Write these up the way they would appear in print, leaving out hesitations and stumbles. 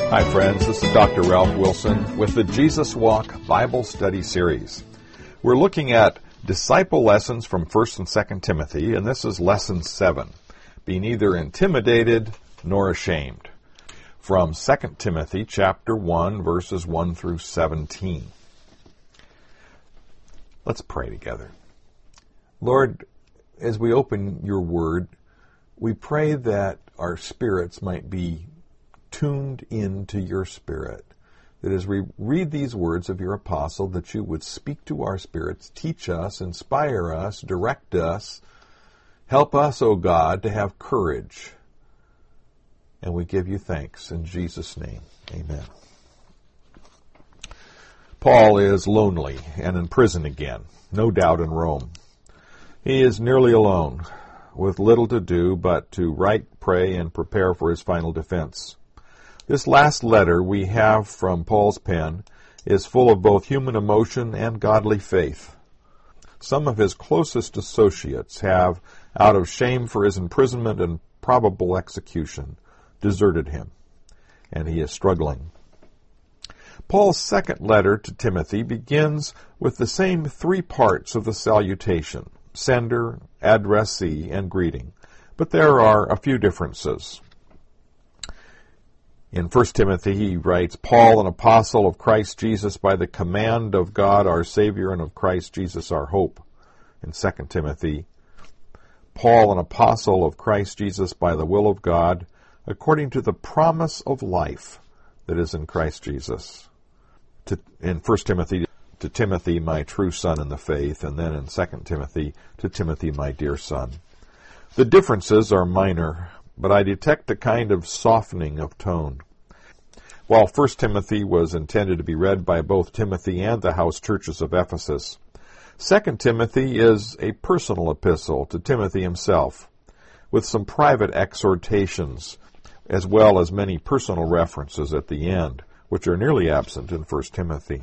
Hi friends, this is Dr. Ralph Wilson with the Jesus Walk Bible Study Series. We're looking at disciple lessons from 1st and 2nd Timothy, and this is lesson 7, be neither intimidated nor ashamed, from 2 Timothy chapter 1, verses 1 through 17. Let's pray together. Lord, as we open your word, we pray that our spirits might be tuned into your spirit, that as we read these words of your apostle, that you would speak to our spirits, teach us, inspire us, direct us, help us, O God, to have courage. And we give you thanks in Jesus' name. Amen. Paul is lonely and in prison again, no doubt in Rome. He is nearly alone, with little to do but to write, pray, and prepare for his final defense. This last letter we have from Paul's pen is full of both human emotion and godly faith. Some of his closest associates have, out of shame for his imprisonment and probable execution, deserted him, and he is struggling. Paul's second letter to Timothy begins with the same 3 parts of the salutation: sender, addressee, and greeting, but there are a few differences. In 1 Timothy, he writes, Paul, an apostle of Christ Jesus, by the command of God our Savior and of Christ Jesus our hope. In 2 Timothy, Paul, an apostle of Christ Jesus, by the will of God, according to the promise of life that is in Christ Jesus. In 1 Timothy, to Timothy, my true son in the faith, and then in 2 Timothy, to Timothy, my dear son. The differences are minor, but I detect a kind of softening of tone. While 1 Timothy was intended to be read by both Timothy and the house churches of Ephesus, 2 Timothy is a personal epistle to Timothy himself, with some private exhortations, as well as many personal references at the end, which are nearly absent in 1 Timothy.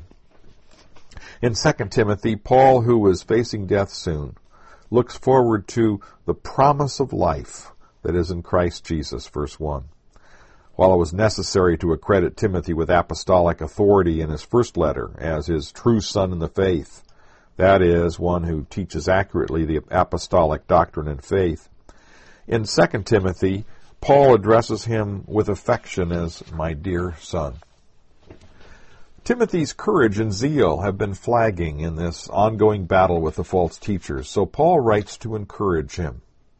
In 2 Timothy, Paul, who is facing death soon, looks forward to the promise of life that is in Christ Jesus, verse 1. While it was necessary to accredit Timothy with apostolic authority in his first letter as his true son in the faith, that is, one who teaches accurately the apostolic doctrine and faith, in 2 Timothy, Paul addresses him with affection as my dear son. Timothy's courage and zeal have been flagging in this ongoing battle with the false teachers, so Paul writes to encourage him.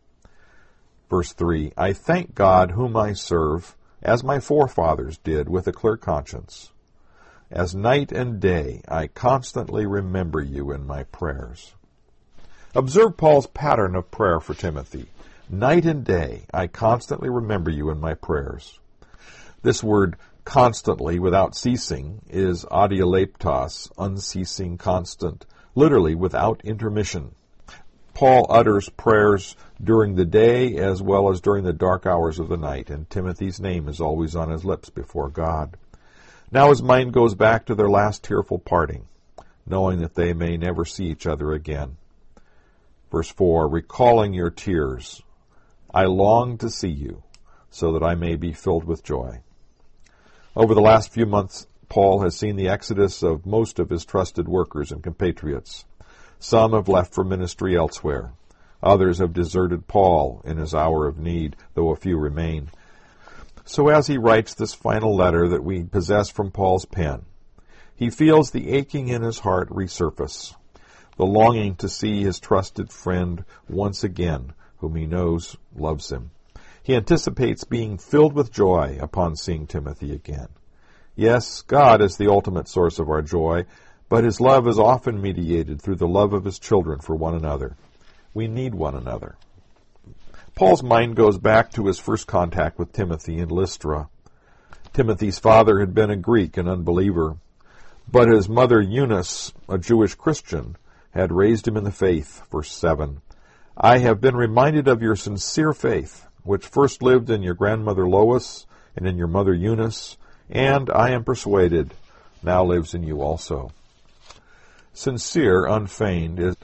Verse 3, I thank God whom I serve, as my forefathers did, with a clear conscience. As night and day I constantly remember you in my prayers. Observe Paul's pattern of prayer for Timothy. Night and day I constantly remember you in my prayers. This word constantly, without ceasing, is adialeptos, unceasing, constant, literally without intermission. Paul utters prayers during the day as well as during the dark hours of the night, and Timothy's name is always on his lips before God. Now his mind goes back to their last tearful parting, knowing that they may never see each other again. Verse 4, recalling your tears, I long to see you, so that I may be filled with joy. Over the last few months, Paul has seen the exodus of most of his trusted workers and compatriots. Some have left for ministry elsewhere. Others have deserted Paul in his hour of need, though a few remain. So as he writes this final letter that we possess from Paul's pen, he feels the aching in his heart resurface, the longing to see his trusted friend once again, whom he knows loves him. He anticipates being filled with joy upon seeing Timothy again. Yes, God is the ultimate source of our joy, but his love is often mediated through the love of his children for one another. We need one another. Paul's mind goes back to his first contact with Timothy in Lystra. Timothy's father had been a Greek, an unbeliever, but his mother Eunice, a Jewish Christian, had raised him in the faith. Verse 7, I have been reminded of your sincere faith, which first lived in your grandmother Lois and in your mother Eunice, and I am persuaded now lives in you also. Sincere, unfeigned, is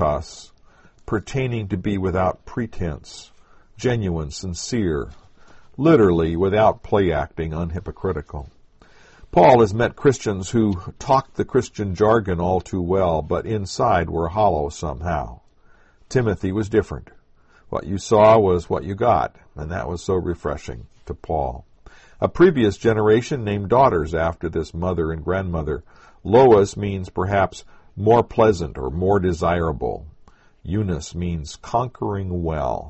anupokritos, pertaining to be without pretense, genuine, sincere, literally, without play acting, unhypocritical. Paul has met Christians who talked the Christian jargon all too well, but inside were hollow somehow. Timothy was different. What you saw was what you got, and that was so refreshing to Paul. A previous generation named daughters after this mother and grandmother. Lois means perhaps more pleasant or more desirable. Eunice means conquering well.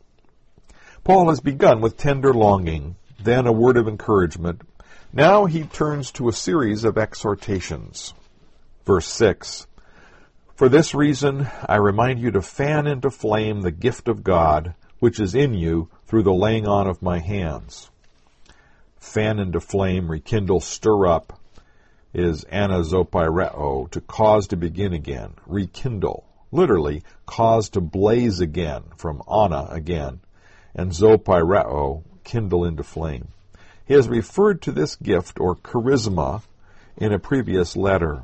Paul has begun with tender longing, then a word of encouragement. Now he turns to a series of exhortations. Verse 6, "For this reason I remind you to fan into flame the gift of God, which is in you through the laying on of my hands." Fan into flame, rekindle, stir up, is anazopireo, to cause to begin again. Rekindle, literally, cause to blaze again, from ana, again, and zopireo, kindle into flame. He has referred to this gift, or charisma, in a previous letter,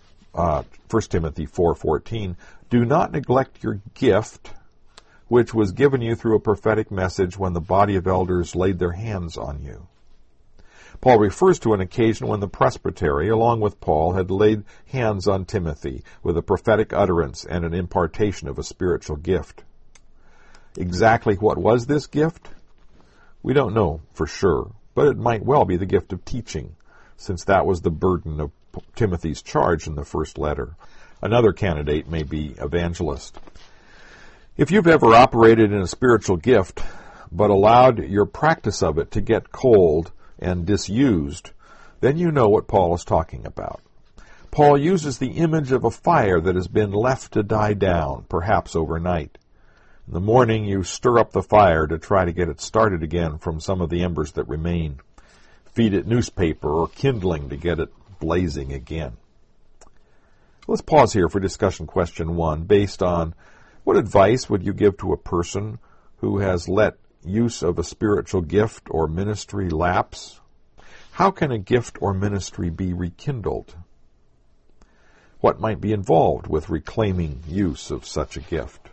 1 Timothy 4:14. "Do not neglect your gift, which was given you through a prophetic message when the body of elders laid their hands on you." Paul refers to an occasion when the presbytery, along with Paul, had laid hands on Timothy with a prophetic utterance and an impartation of a spiritual gift. Exactly what was this gift? We don't know for sure, but it might well be the gift of teaching, since that was the burden of Timothy's charge in the first letter. Another candidate may be evangelist. If you've ever operated in a spiritual gift, but allowed your practice of it to get cold and disused, then you know what Paul is talking about. Paul uses the image of a fire that has been left to die down, perhaps overnight. In the morning you stir up the fire to try to get it started again from some of the embers that remain. Feed it newspaper or kindling to get it blazing again. Let's pause here for discussion question 1, based on what advice would you give to a person who has let use of a spiritual gift or ministry lapse? How can a gift or ministry be rekindled? What might be involved with reclaiming use of such a gift?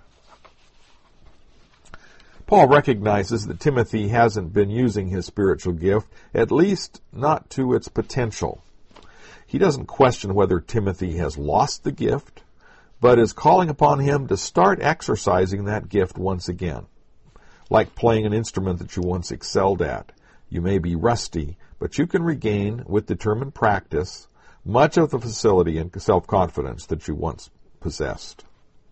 Paul recognizes that Timothy hasn't been using his spiritual gift, at least not to its potential. He doesn't question whether Timothy has lost the gift, but is calling upon him to start exercising that gift once again. Like playing an instrument that you once excelled at. You may be rusty, but you can regain, with determined practice, much of the facility and self-confidence that you once possessed.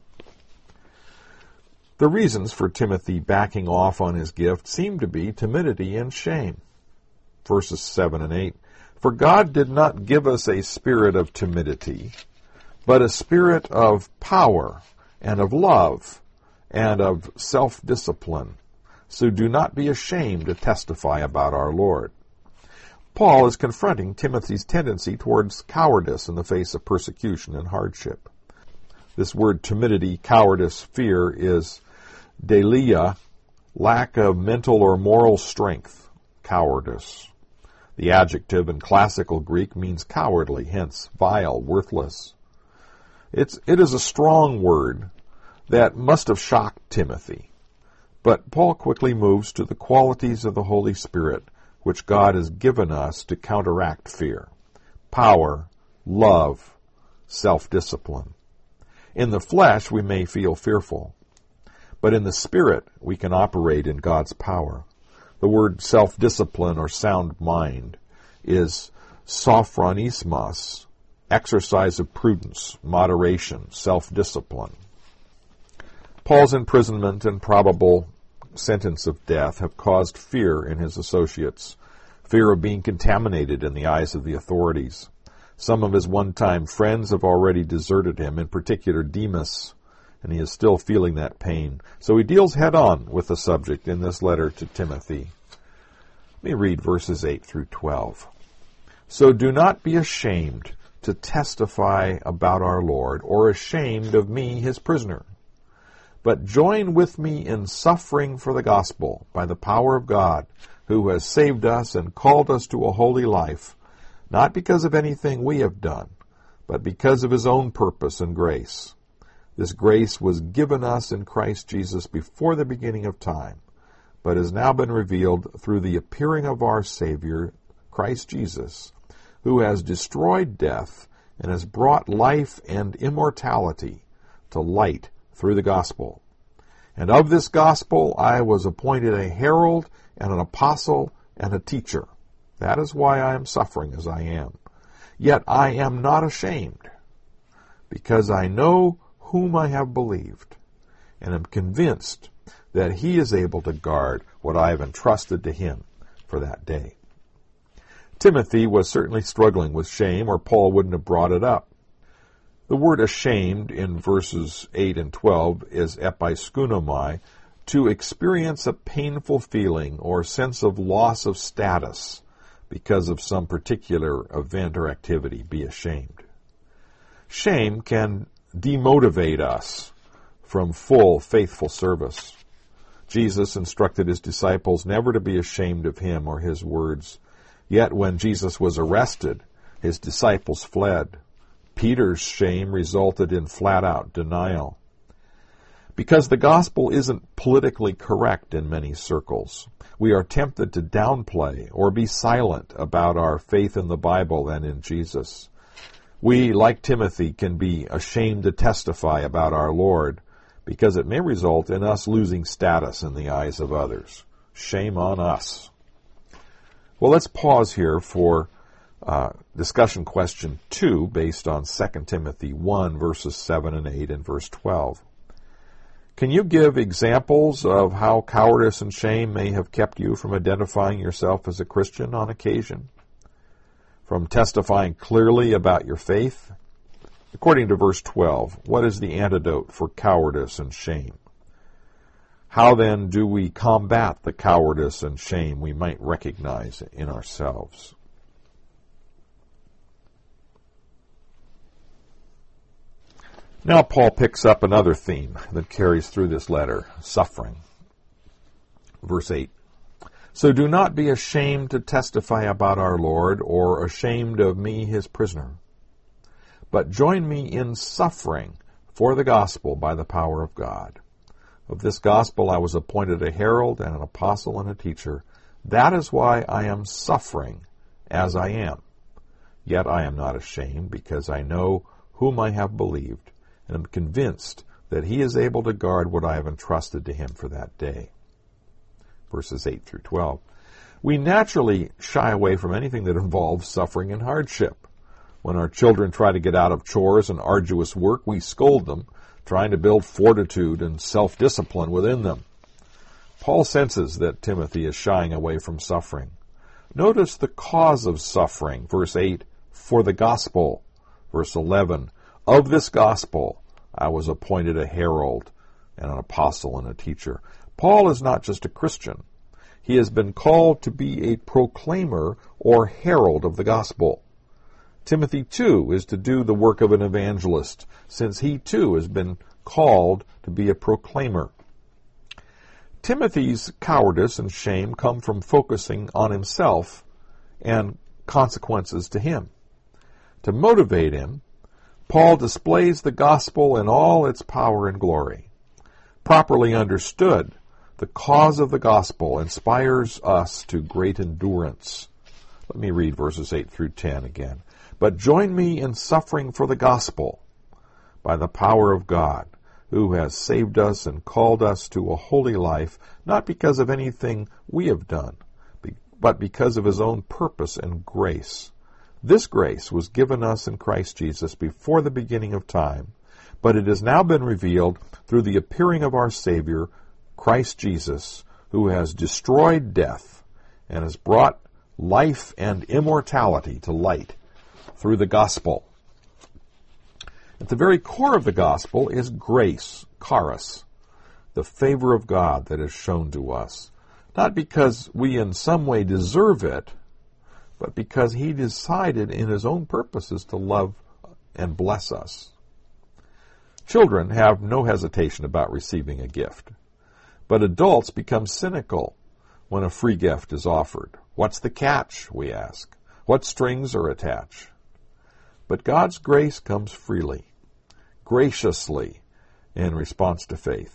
The reasons for Timothy backing off on his gift seem to be timidity and shame. Verses 7 and 8. "For God did not give us a spirit of timidity, but a spirit of power and of love and of self-discipline. So do not be ashamed to testify about our Lord." Paul is confronting Timothy's tendency towards cowardice in the face of persecution and hardship. This word timidity, cowardice, fear is delia, lack of mental or moral strength, cowardice. The adjective in classical Greek means cowardly, hence vile, worthless. It is a strong word that must have shocked Timothy. But Paul quickly moves to the qualities of the Holy Spirit, which God has given us to counteract fear. Power, love, self-discipline. In the flesh, we may feel fearful, but in the Spirit, we can operate in God's power. The word self-discipline or sound mind is sophronismos, exercise of prudence, moderation, self-discipline. Paul's imprisonment and probable sentence of death have caused fear in his associates, fear of being contaminated in the eyes of the authorities. Some of his one-time friends have already deserted him, in particular Demas, and he is still feeling that pain. So he deals head-on with the subject in this letter to Timothy. Let me read verses 8 through 12. "So do not be ashamed to testify about our Lord, or ashamed of me, his prisoner. But join with me in suffering for the gospel by the power of God, who has saved us and called us to a holy life, not because of anything we have done, but because of his own purpose and grace. This grace was given us in Christ Jesus before the beginning of time, but has now been revealed through the appearing of our Savior, Christ Jesus, who has destroyed death and has brought life and immortality to light through the gospel. And of this gospel I was appointed a herald and an apostle and a teacher. That is why I am suffering as I am. Yet I am not ashamed, because I know whom I have believed, and am convinced that he is able to guard what I have entrusted to him for that day. Timothy was certainly struggling with shame, or Paul wouldn't have brought it up. The word ashamed in verses 8 and 12 is episkeunomai, to experience a painful feeling or sense of loss of status because of some particular event or activity. Be ashamed. Shame can demotivate us from full, faithful service. Jesus instructed his disciples never to be ashamed of him or his words. Yet when Jesus was arrested, his disciples fled. Peter's shame resulted in flat-out denial. Because the gospel isn't politically correct in many circles, we are tempted to downplay or be silent about our faith in the Bible and in Jesus. We, like Timothy, can be ashamed to testify about our Lord because it may result in us losing status in the eyes of others. Shame on us. Well, let's pause here for discussion question 2 based on 2 Timothy 1, verses 7 and 8 and verse 12. Can you give examples of how cowardice and shame may have kept you from identifying yourself as a Christian on occasion? From testifying clearly about your faith? According to verse 12, what is the antidote for cowardice and shame? How then do we combat the cowardice and shame we might recognize in ourselves? Now Paul picks up another theme that carries through this letter, suffering. Verse 8. So do not be ashamed to testify about our Lord, or ashamed of me, his prisoner. But join me in suffering for the gospel by the power of God. Of this gospel I was appointed a herald and an apostle and a teacher. That is why I am suffering as I am. Yet I am not ashamed, because I know whom I have believed, and am convinced that he is able to guard what I have entrusted to him for that day. Verses 8 through 12. We naturally shy away from anything that involves suffering and hardship. When our children try to get out of chores and arduous work, we scold them, trying to build fortitude and self-discipline within them. Paul senses that Timothy is shying away from suffering. Notice the cause of suffering. Verse 8, for the gospel. Verse 11, of this gospel I was appointed a herald and an apostle and a teacher. Paul is not just a Christian. He has been called to be a proclaimer or herald of the gospel. Timothy, too, is to do the work of an evangelist, since he, too, has been called to be a proclaimer. Timothy's cowardice and shame come from focusing on himself and consequences to him. To motivate him, Paul displays the gospel in all its power and glory. Properly understood, the cause of the gospel inspires us to great endurance. Let me read verses 8 through 10 again. But join me in suffering for the gospel by the power of God, who has saved us and called us to a holy life, not because of anything we have done, but because of his own purpose and grace. This grace was given us in Christ Jesus before the beginning of time, but it has now been revealed through the appearing of our Savior, Christ Jesus, who has destroyed death and has brought life and immortality to light through the gospel. At the very core of the gospel is grace, charis, the favor of God that is shown to us, not because we in some way deserve it, but because he decided in his own purposes to love and bless us. Children have no hesitation about receiving a gift, but adults become cynical when a free gift is offered. What's the catch, we ask? What strings are attached? But God's grace comes freely, graciously, in response to faith.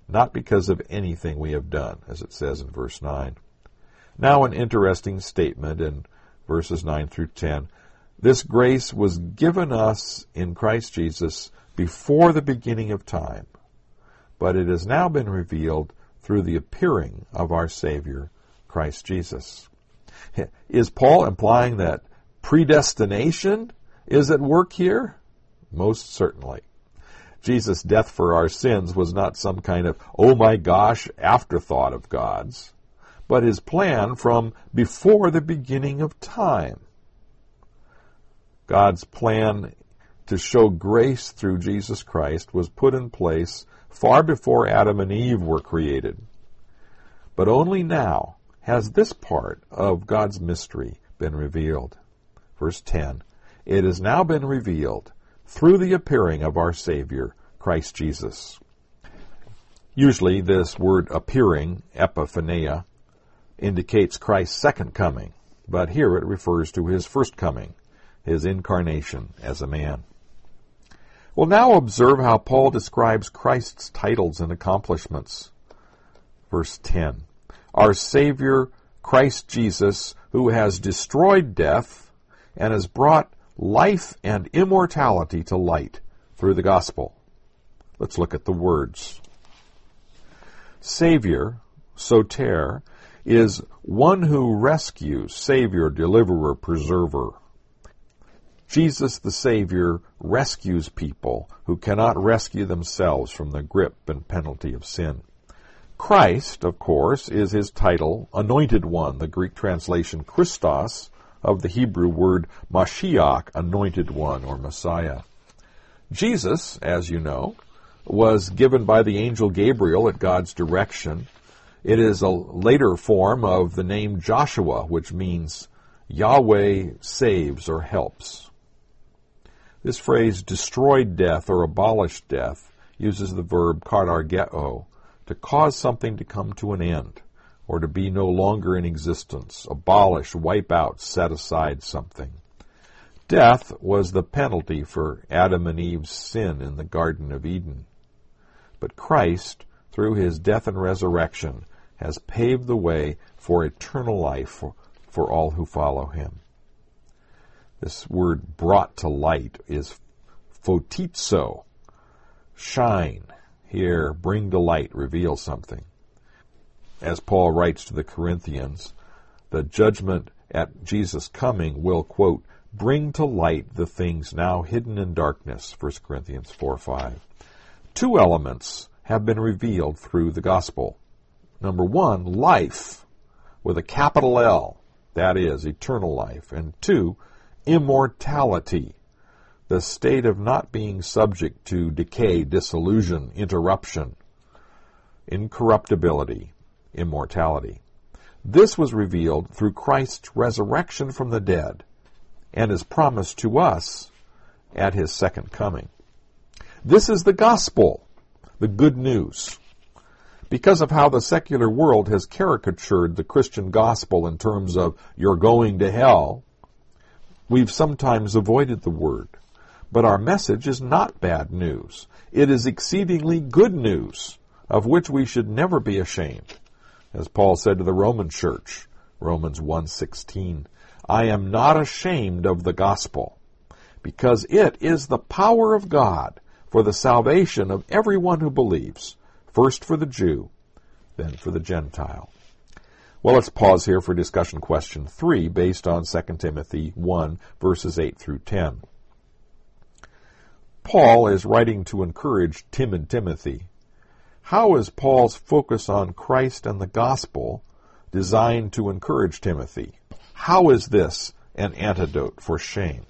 not because of anything we have done, as it says in verse 9. Now an interesting statement in verses 9 through 10. This grace was given us in Christ Jesus before the beginning of time, but it has now been revealed through the appearing of our Savior, Christ Jesus. Is Paul implying that predestination is at work here? Most certainly. Jesus' death for our sins was not some kind of, oh my gosh, afterthought of God's, but his plan from before the beginning of time. God's plan to show grace through Jesus Christ was put in place far before Adam and Eve were created. But only now has this part of God's mystery been revealed. Verse 10, it has now been revealed through the appearing of our Savior, Christ Jesus. Usually this word appearing, epiphaneia, indicates Christ's second coming, but here it refers to his first coming, his incarnation as a man. Well, now observe how Paul describes Christ's titles and accomplishments. Verse 10, our Savior, Christ Jesus, who has destroyed death and has brought life and immortality to light through the gospel. Let's look at the words. Savior, soter, is one who rescues, Savior, deliverer, preserver. Jesus the Savior rescues people who cannot rescue themselves from the grip and penalty of sin. Christ, of course, is his title, Anointed One, the Greek translation Christos of the Hebrew word Mashiach, Anointed One or Messiah. Jesus, as you know, was given by the angel Gabriel at God's direction. It is a later form of the name Joshua, which means Yahweh saves or helps. This phrase, destroyed death or abolished death, uses the verb katargeo, to cause something to come to an end, or to be no longer in existence, abolish, wipe out, set aside something. Death was the penalty for Adam and Eve's sin in the Garden of Eden. But Christ, through his death and resurrection, has paved the way for eternal life for all who follow him. This word brought to light is photitzo, shine. Here, bring to light, reveal something. As Paul writes to the Corinthians, the judgment at Jesus' coming will, quote, bring to light the things now hidden in darkness, 1 Corinthians 4:5. Two elements have been revealed through the gospel. Number one, life, with a capital L, that is, eternal life. And two, immortality, the state of not being subject to decay, dissolution, interruption, incorruptibility, immortality. This was revealed through Christ's resurrection from the dead and is promised to us at his second coming. This is the gospel, the good news. Because of how the secular world has caricatured the Christian gospel in terms of you're going to hell, we've sometimes avoided the word. But our message is not bad news. It is exceedingly good news, of which we should never be ashamed. As Paul said to the Roman church, Romans 1:16, I am not ashamed of the gospel, because it is the power of God for the salvation of everyone who believes, first for the Jew, then for the Gentile. Well, let's pause here for discussion question 3, based on 2 Timothy 1, verses 8 through 10. Paul is writing to encourage timid Timothy. How is Paul's focus on Christ and the gospel designed to encourage Timothy? How is this an antidote for shame?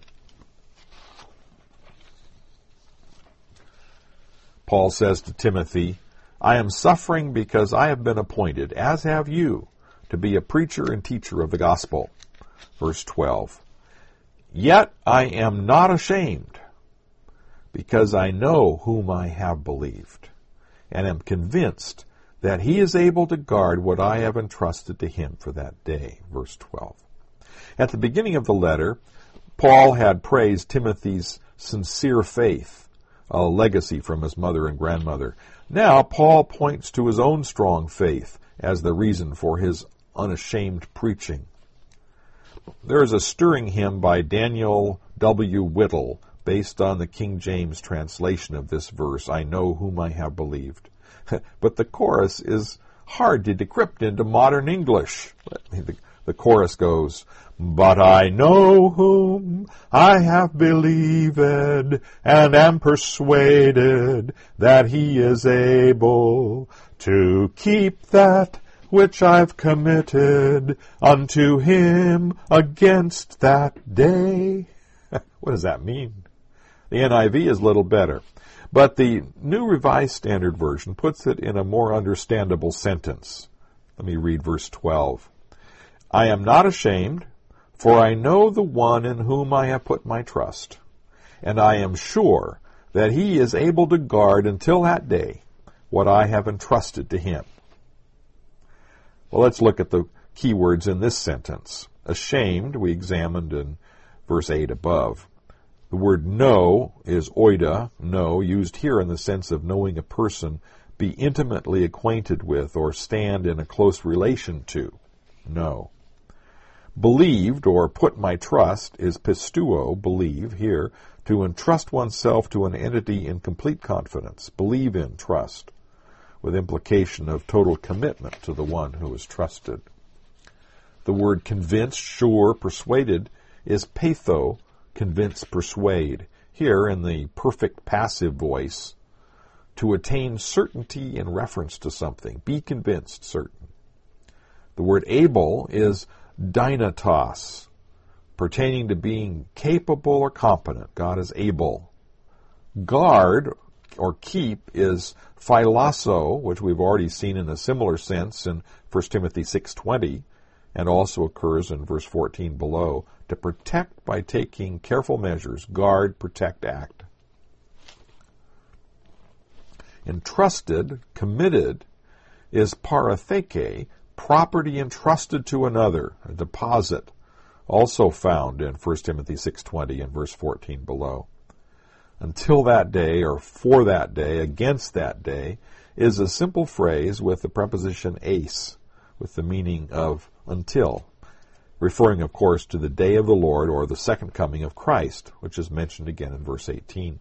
Paul says to Timothy, I am suffering because I have been appointed, as have you, to be a preacher and teacher of the gospel. Verse 12. Yet I am not ashamed, because I know whom I have believed, and am convinced that he is able to guard what I have entrusted to him for that day. Verse 12. At the beginning of the letter, Paul had praised Timothy's sincere faith, a legacy from his mother and grandmother. Now, Paul points to his own strong faith as the reason for his unashamed preaching. There is a stirring hymn by Daniel W. Whittle based on the King James translation of this verse, I know whom I have believed. But the chorus is hard to decrypt into modern English. The chorus goes, but I know whom I have believed, and am persuaded that he is able to keep that which I've committed unto him against that day. What does that mean? The NIV is a little better, but the New Revised Standard Version puts it in a more understandable sentence. Let me read verse 12. I am not ashamed, for I know the one in whom I have put my trust, and I am sure that he is able to guard until that day what I have entrusted to him. Well, let's look at the key words in this sentence. Ashamed, we examined in verse 8 above. The word know is oida, know, used here in the sense of knowing a person, be intimately acquainted with, or stand in a close relation to. Know. Believed, or put my trust, is pistuo, believe, here, to entrust oneself to an entity in complete confidence. Believe in, trust, with implication of total commitment to the one who is trusted. The word convinced, sure, persuaded, is peitho, convince, persuade, here in the perfect passive voice, to attain certainty in reference to something, be convinced, certain. The word able is dynatos, pertaining to being capable or competent. God is able. Guard, or keep, is philoso, which we've already seen in a similar sense in 1 Timothy 6:20, and also occurs in verse 14 below, to protect by taking careful measures, guard, protect, act. Entrusted, committed, is paratheke, property entrusted to another, a deposit, also found in 1 Timothy 6:20 and verse 14 below. Until that day, or for that day, against that day, is a simple phrase with the preposition ace, with the meaning of until, referring, of course, to the day of the Lord, or the second coming of Christ, which is mentioned again in verse 18.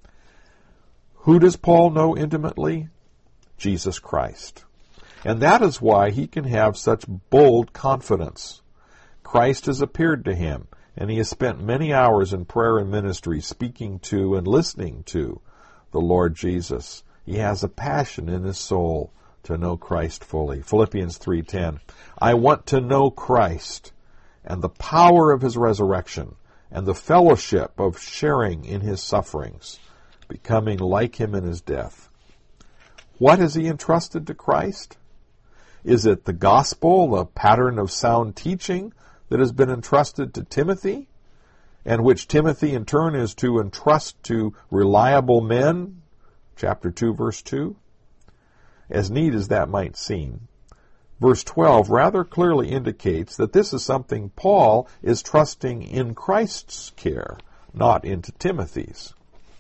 Who does Paul know intimately? Jesus Christ. And that is why he can have such bold confidence. Christ has appeared to him, and he has spent many hours in prayer and ministry speaking to and listening to the Lord Jesus. He has a passion in his soul to know Christ fully. Philippians 3:10, I want to know Christ and the power of his resurrection and the fellowship of sharing in his sufferings, becoming like him in his death. What has he entrusted to Christ? Is it the gospel, the pattern of sound teaching that has been entrusted to Timothy, and which Timothy in turn is to entrust to reliable men? Chapter 2, verse 2. As neat as that might seem, verse 12 rather clearly indicates that this is something Paul is trusting in Christ's care, not into Timothy's.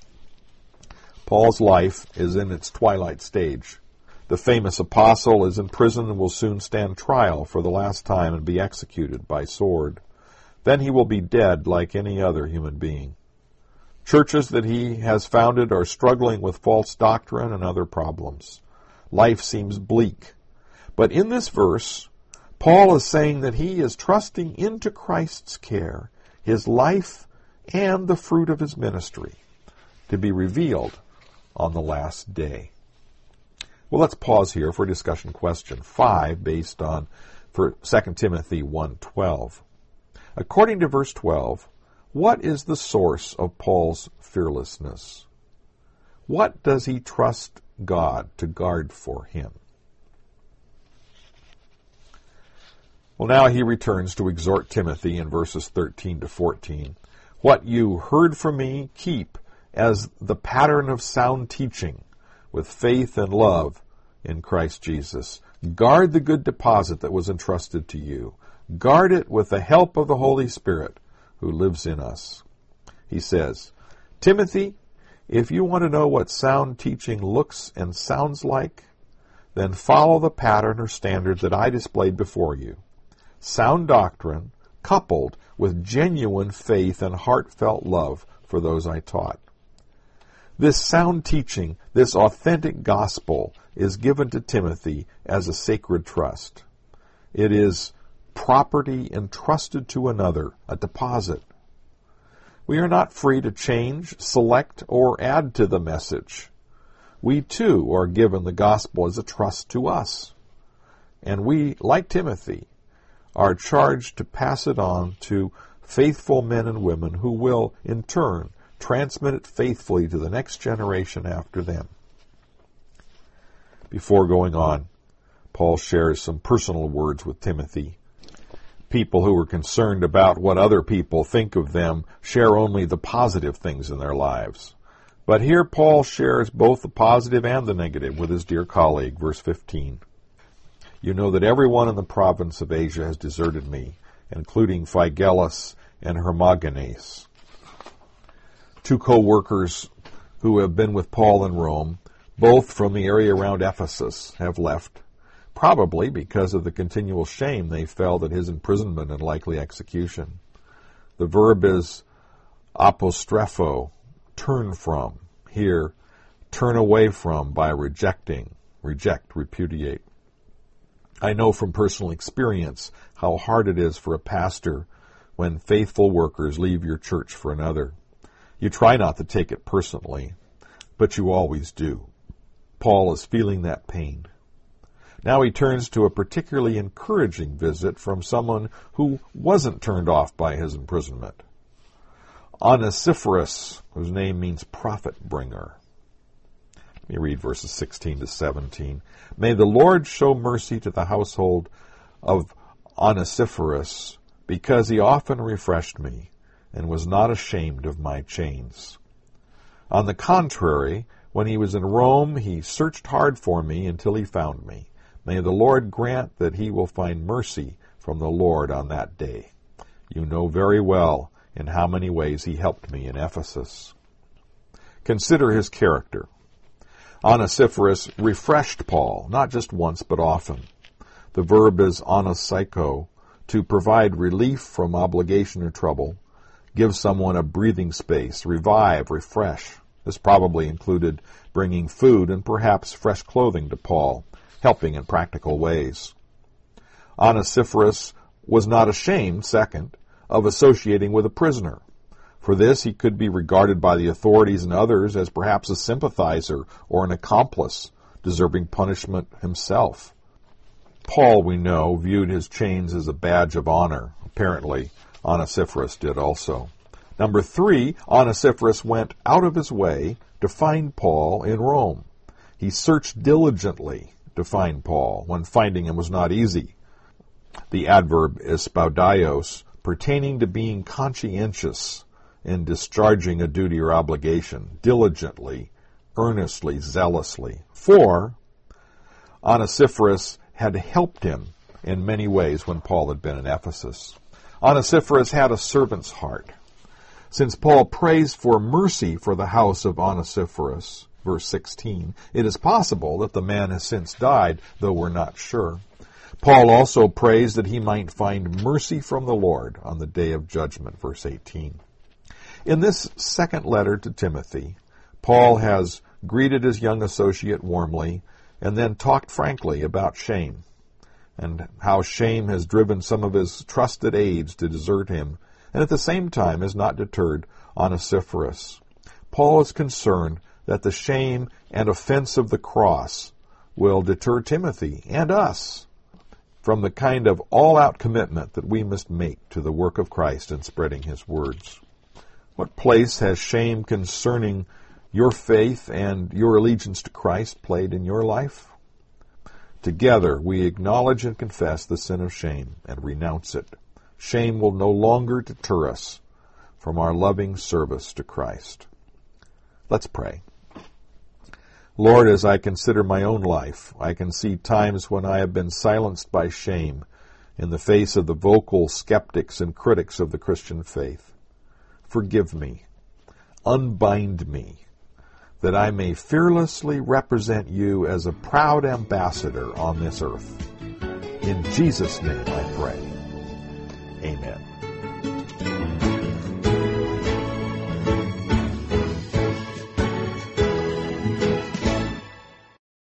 Paul's life is in its twilight stage. The famous apostle is in prison and will soon stand trial for the last time and be executed by sword. Then he will be dead like any other human being. Churches that he has founded are struggling with false doctrine and other problems. Life seems bleak. But in this verse, Paul is saying that he is trusting into Christ's care, his life, and the fruit of his ministry to be revealed on the last day. Well, let's pause here for discussion question 5 based on 2 Timothy 1:12. According to verse 12, what is the source of Paul's fearlessness? What does he trust God to guard for him? Well, now he returns to exhort Timothy in verses 13 to 14. What you heard from me, keep as the pattern of sound teaching, with faith and love in Christ Jesus. Guard the good deposit that was entrusted to you. Guard it with the help of the Holy Spirit who lives in us. He says, Timothy, If you want to know what sound teaching looks and sounds like, then follow the pattern or standard that I displayed before you. Sound doctrine coupled with genuine faith and heartfelt love for those I taught. This sound teaching, this authentic gospel, is given to Timothy as a sacred trust. It is property entrusted to another, a deposit. We are not free to change, select, or add to the message. We too are given the gospel as a trust to us. And we, like Timothy, are charged to pass it on to faithful men and women who will, in turn, transmit it faithfully to the next generation after them. Before going on, Paul shares some personal words with Timothy. People who are concerned about what other people think of them share only the positive things in their lives. But here Paul shares both the positive and the negative with his dear colleague, verse 15. You know that everyone in the province of Asia has deserted me, including Phygellus and Hermogenes, two co-workers who have been with Paul in Rome, both from the area around Ephesus, have left, probably because of the continual shame they felt at his imprisonment and likely execution. The verb is apostrepho, turn from. Here, turn away from by rejecting, reject, repudiate. I know from personal experience how hard it is for a pastor when faithful workers leave your church for another. You try not to take it personally, but you always do. Paul is feeling that pain. Now he turns to a particularly encouraging visit from someone who wasn't turned off by his imprisonment. Onesiphorus, whose name means prophet bringer. Let me read verses 16 to 17. May the Lord show mercy to the household of Onesiphorus, because he often refreshed me and was not ashamed of my chains. On the contrary, when he was in Rome, he searched hard for me until he found me. May the Lord grant that he will find mercy from the Lord on that day. You know very well in how many ways he helped me in Ephesus. Consider his character. Onesiphorus refreshed Paul, not just once, but often. The verb is onosycho, to provide relief from obligation or trouble, give someone a breathing space, revive, refresh. This probably included bringing food and perhaps fresh clothing to Paul, helping in practical ways. Onesiphorus was not ashamed, second, of associating with a prisoner. For this, he could be regarded by the authorities and others as perhaps a sympathizer or an accomplice, deserving punishment himself. Paul, we know, viewed his chains as a badge of honor. Apparently, Onesiphorus did also. Number 3, Onesiphorus went out of his way to find Paul in Rome. He searched diligently to find Paul, when finding him was not easy. The adverb is spoudios, pertaining to being conscientious in discharging a duty or obligation, diligently, earnestly, zealously. For Onesiphorus had helped him in many ways when Paul had been in Ephesus. Onesiphorus had a servant's heart. Since Paul prays for mercy for the house of Onesiphorus, verse 16, it is possible that the man has since died, though we're not sure. Paul also prays that he might find mercy from the Lord on the day of judgment, verse 18. In this second letter to Timothy, Paul has greeted his young associate warmly and then talked frankly about shame and how shame has driven some of his trusted aides to desert him, and at the same time has not deterred Onesiphorus. Paul is concerned that the shame and offense of the cross will deter Timothy and us from the kind of all-out commitment that we must make to the work of Christ in spreading his words. What place has shame concerning your faith and your allegiance to Christ played in your life? Together we acknowledge and confess the sin of shame and renounce it. Shame will no longer deter us from our loving service to Christ. Let's pray. Lord, as I consider my own life, I can see times when I have been silenced by shame in the face of the vocal skeptics and critics of the Christian faith. Forgive me. Unbind me. that I may fearlessly represent you as a proud ambassador on this earth. In Jesus' name I pray. Amen.